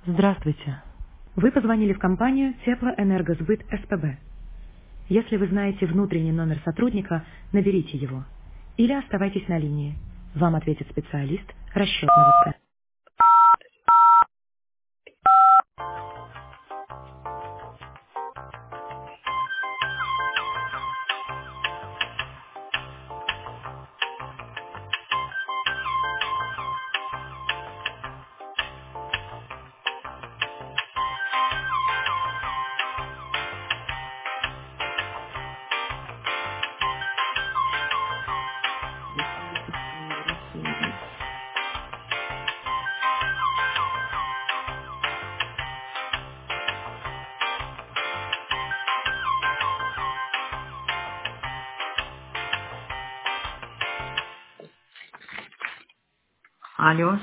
Здравствуйте. Вы позвонили в компанию Теплоэнергосбыт СПБ. Если вы знаете внутренний номер сотрудника, наберите его. Или оставайтесь на линии. Вам ответит специалист расчетного центра. Алло.